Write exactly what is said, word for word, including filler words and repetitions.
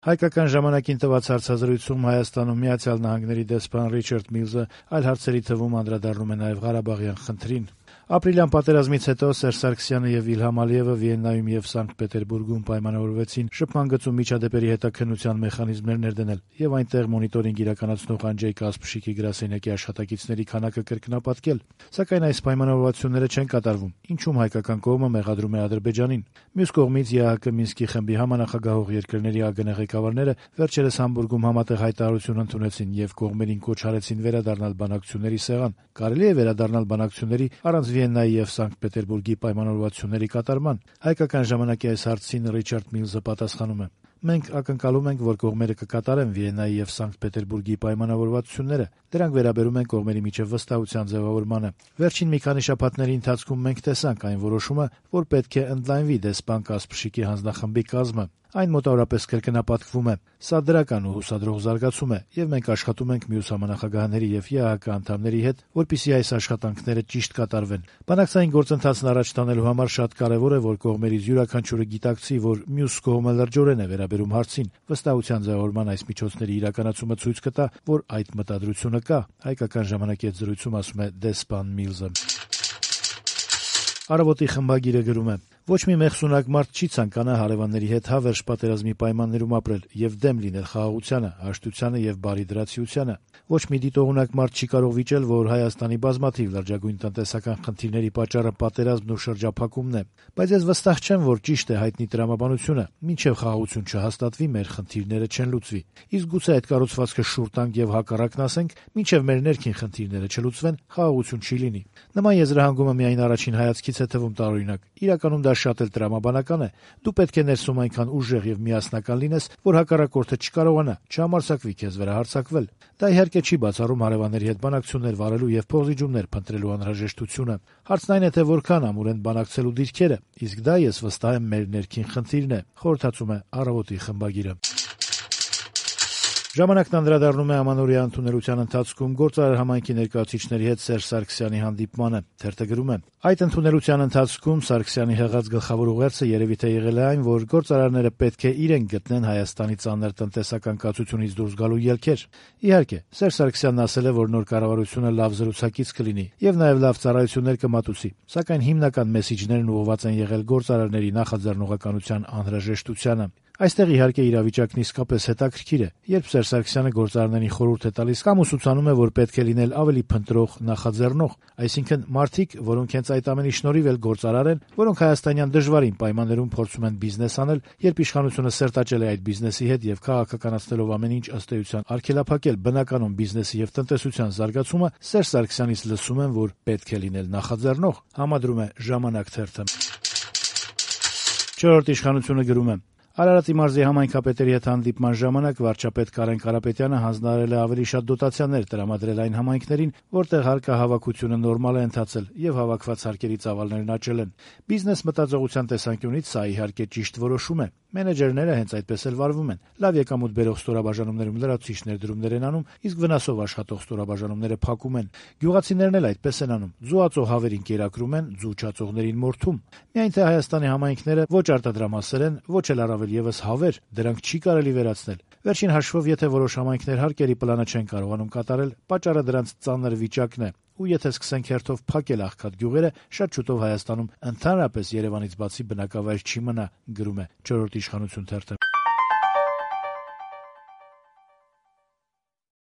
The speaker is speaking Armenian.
Հայկական ժամանակին տված հարցազրույցում Հայաստանում Միացյալ Նահանգների դեսպան Ռիչարդ Միլզը այլ հարցերի թվում անդրադառնում է նաև Ղարաբաղյան խնդրին։ Ապրիլյան պատերազմից հետո Սերժ Սարգսյանը եւ Իլհամ Ալիևը Վիեննայում եւ Սանկտ Պետերբուրգում պայմանավորվեցին շփման գծում միջադեպերի հետաքննության մեխանիզմներ ներդնել եւ այնտեղ մոնիտորինգ իրականացնող Անջեյ Կասպշիկի գրասենյակի աշխատակիցների քանակը կրկնապատկել։ Սակայն այս պայմանավորվածությունները չեն կատարվում, ինչում հայկական կողմը մեղադրում է Ադրբեջանին։ Մյուս կողմից ԵԱՀԿ Մինսկի խմբի համանախագահող երկրների ԱԳՆ ղեկավարները վերջերս Համբուրգում համատեղ հայտարարություն ընդունեցին եւ կողմերին կոչ արեցին վերադառնալ բանակցությունների սեղան։ Կարելի է վերադառնալ բանակցությունների առանց Վիեննայի եւ Սանկտ Պետերբուրգի պայմանավորվածությունների կատարման։ Հայկական ժամանակի այս հարցին Ռիչարդ Միլզը պատասխանում է. Մենք ակնկալում ենք, որ կողմերը կկատարեն Վիեննայի եւ Սանկտ Պետերբուրգի պայմանավորվածությունները։ Դրանք վերաբերում են կողմերի միջև վստահության ձևավորմանը։ Վերջին մի քանի շաբաթների ընթացքում մենք տեսանք այն որոշումը, որ պետք է ընդլայնվի դեսպան Կասպշիկի հանձնախմբի կազմը։ Այն մոտավորապես կրկնապատկվում է։ Սա դրական ու հուսադրող զարգացում է, եւ մենք աշխատում ենք մյուս համանախագահների եւ ԵԱՀԿ անդամների հետ, որպեսզի այս աշխատանքները ճիշտ կատարվեն։ Բանակցային գործընթացն առաջ տանելու համար շատ կարեւոր է, որ կողմերից յուրաքանչյուրը գիտակցի, որ մյուս կողմը լրջորեն է վերաբերում հարցին։ Վստահության ձևավորման այս միջոցների իրականացումը ցույց կտա, որ այդ մտադրությունը կա։ Հայկական ժամանակի հետ զրույցում ասում է դեսպան Միլզը։ Առավոտի խմբագիրը գրում է. Ոչ մի մեղսունակ մարդ չի ցանկանա հարևանների հետ հավերժ պատերազմի պայմաններում ապրել եւ դեմ լինել խաղաղությանը, հաշտությանը եւ բարիդրացիությանը։ Ոչ մի դիտողունակ մարդ չի կարող վիճել, որ Հայաստանի բազմաթիվ լրջագույն տնտեսական խնդիրների պատճառը պատերազմն ու շրջափակումն է։ Բայց ես վստահ չեմ, որ ճիշտ է հայտնի տրամաբանությունը, մինչեւ խաղաղություն չհաստատվի, մեր խնդիրները չեն լուծվի։ Իսկ գուցե այդ կառուցվածքը շուռ տանք եւ հակառակն ասենք, մինչեւ մեր ներքին խնդիրները չլուծվեն, խաղաղություն չի լինի։ Նման եզրահանգումը միայն առաջին հայացքից է թվում տարօրինակ։ Իրականում դա շատ էլ տրամաբանական է։ Դու պետք է ներսում այնքան ուժեղ եւ միասնական լինես, որ հակառակորդը չկարողանա, չհամարձակվի քեզ վրա հարձակվել։ Դա իհարկե չի բացառում հարևանների հետ բանակցություններ վարելու եւ փոխզիջումներ փնտրելու անհրաժեշտությունը։ Հարցն այն է, թե որքան ամուր են բանակցելու դիրքերը, իսկ դա ես վստահ եմ մեր ներքին խնդիրն է, խորհրդածում է Առավոտի խմբագիրը։ Ժամանակն անդրադառնում է ամանորյա ընդունելության ընթացքում գործարար համայնքի ներկայացուցիչների հետ Սերժ Սարգսյանի հանդիպմանը։ Թերթը գրում է. Այդ ընդունելության ընթացքում Սարգսյանի հղած գլխավոր ուղերձը երևի թե եղել է այն, որ գործարարները պետք է իրենք գտնեն Հայաստանի ծանր տնտեսական կացությունից դուրս գալու ելքեր։ Իհարկե, Սերժ Սարգսյանն ասել է, որ նոր կառավարությունը լավ զրուցակից կլինի եւ նաեւ լավ ծառայություններ կմատուցի, սակայն հիմնական մեսիջներն ուղղված են եղել գործարարների նախաձեռնողականության անհրաժեշտությանը։ Այստեղ իհարկե իրավիճակն իսկապես հետաքրքիր է, երբ Սերժ Սարգսյանը գործարարներին խորհուրդ է տալիս կամ ուսուցանում է, որ պետք է լինել ավելի փնտրող, նախաձեռնող, այսինքն մարդիկ, որոնք հենց այդ ամենի շնորհիվ էլ գործարար են, որոնք հայաստանյան դժվարին պայմաններում փորձում են բիզնես անել, երբ իշխանությունը սերտաճել է այդ բիզնեսի հետ եւ քաղաքականացնելով ամեն ինչ ըստ էության արգելափակել բնականon բիզնեսի եւ տնտեսության զարգացումը, Սերժ Սարգսյանից լսում են, որ պետք է լինել նախաձեռնող, համադրում է Ժամանակ թերթը։ Չորրորդ իշխանությունը գրում է. Արարատի մարզի համայնքապետերի հետ հանդիպման ժամանակ վարչապետ Կարեն Կարապետյանը հանձնարարել է ավելի շատ դոտացիաներ տրամադրել այն համայնքներին, որտեղ հարկահավաքությունը նորմալ է ընթացել եւ հավաքված հարկերի ծավալներն աճել են։ Բիզնես մտածողության տեսանկյունից սա իհարկե ճիշտ որոշում է։ Մենեջերները հենց այդպես էլ վարվում են։ Լավ եկամուտ բերող ստորաբաժանումներում լրացուցիչ ներդրումներ են անում, իսկ վնասով աշխատող ստորաբաժանումները փակում են։ Գյուղացիներն էլ այդպես են անում։ Ձուածո հավերին կերակրում են, ձու չածողներին մորթում։ Միայն թե Հայաստանի համայնքները ոչ արտադրամասեր են, ոչ էլ առավել եւս հավեր, դրանք չի կարելի վերացնել։ Վերջին հաշվով, եթե որոշ համայնքներ հարկերի պլանը չեն կարողանում կատարել, պատճառը դրանց ծանր վիճակն է։ Ու եթե սկսենք հերթով փակել աղքատ գյուղերը, շատ շուտով Հայաստանում ընդհանրապես Երևանից բացի բնակավայր չի մնա, գրում է Չորրորդ իշխանություն թերթը։